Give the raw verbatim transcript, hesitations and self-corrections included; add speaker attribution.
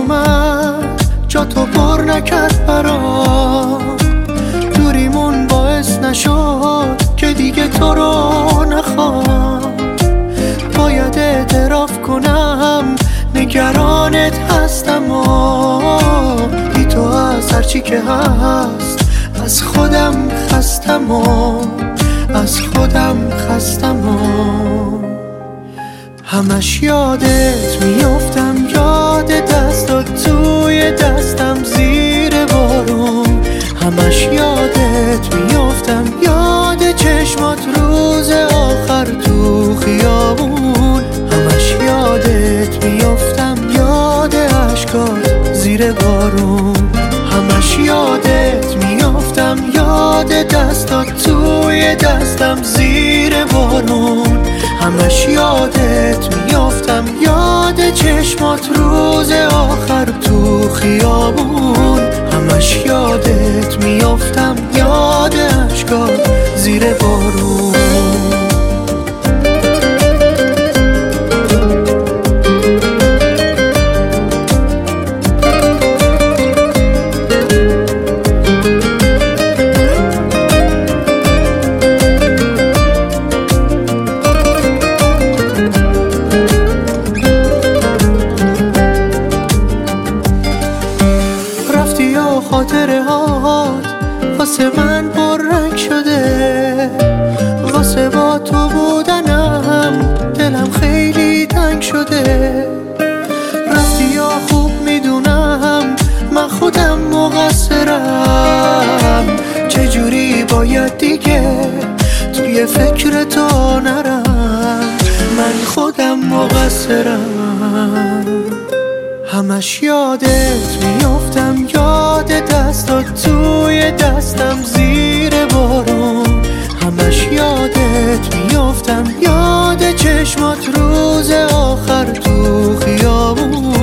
Speaker 1: اومد جا تو پر نکرد برام، دوریمون باعث نشد که دیگه تو رو نخوام. باید اعتراف کنم نگرانت هستم و بی تو از هرچی که هست از خودم خستم و از خودم خستم و همش یادت میافتم، یاد دستات توی دستم زیر بارون. همش یادت میافتم، یاد چشمات روز آخر تو خیابون. همش یادت میافتم، یاد عشقات زیر بارون. همش یادت میافتم، یاد دستات توی دستم زیر بارون. همش یادت میافتم، یاد چشمات روز آخر تو خیابون. همش یادت میافتم، یاد عشقات زیر بارون. خاطره هات واسه من پررنگ شده، واسه با تو بودنم دلم خیلی تنگ شده. رفتی یا خوب میدونم من خودم مقصرم، چجوری باید دیگه توی فکر تو نرم، من خودم مقصرم. همش یادت میافتم، یاد دستات توی دستم زیر بارون. همش یادت میافتم، یاد چشمات روز آخر تو خیابون.